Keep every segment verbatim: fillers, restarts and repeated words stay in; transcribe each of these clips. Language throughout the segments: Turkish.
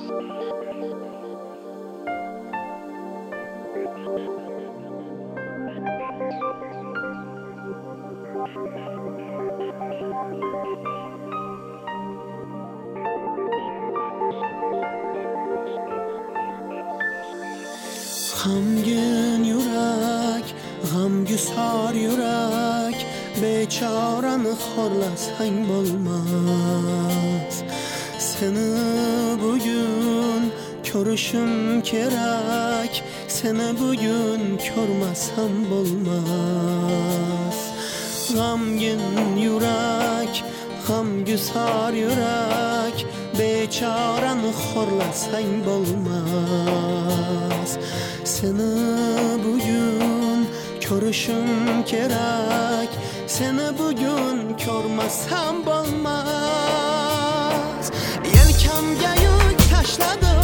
G'amgin yurak, g'amgusor yurak, bechorani xorlasang bo'lmas. Seni bugün ko'rishim kerak, seni bugün ko'rmasam bo'lmas. G'amgin yurak, g'amgusor yurak, bechorani xorlasang bo'lmas. Seni bugün ko'rishim kerak, seni bugün ko'rmasam bo'lmas. Yelkamga yuk tashladi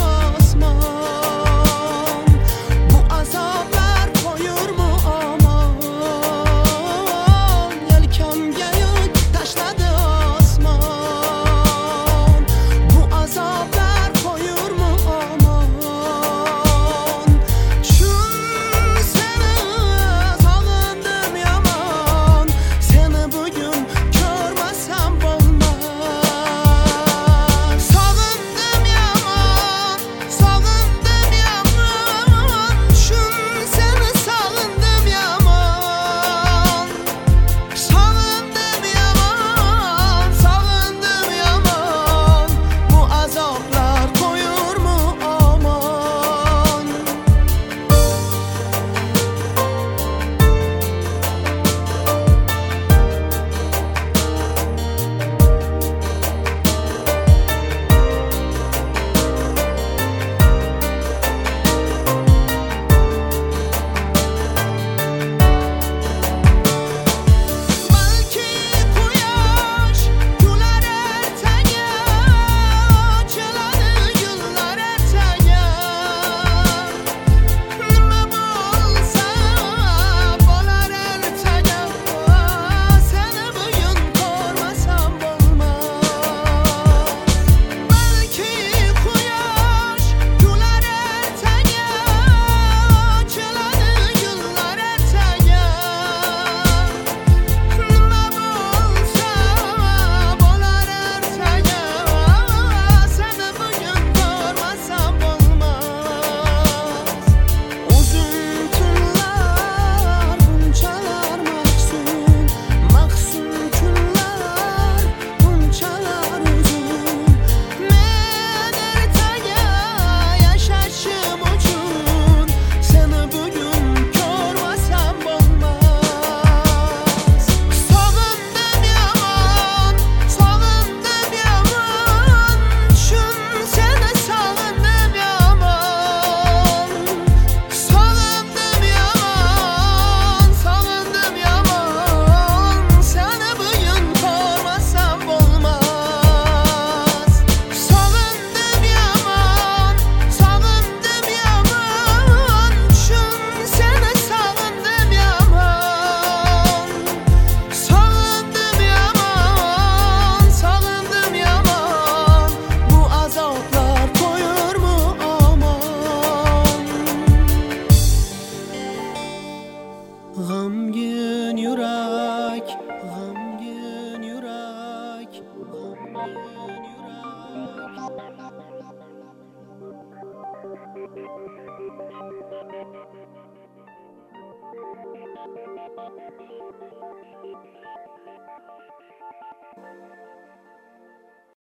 osmon, bu azoblar qo'yurmi omon? Yelkamga yuk tashladi osmon, bu azoblar qo'yurmi omon? G'amgin yurak, g'amgin yurak, g'amgin yurak.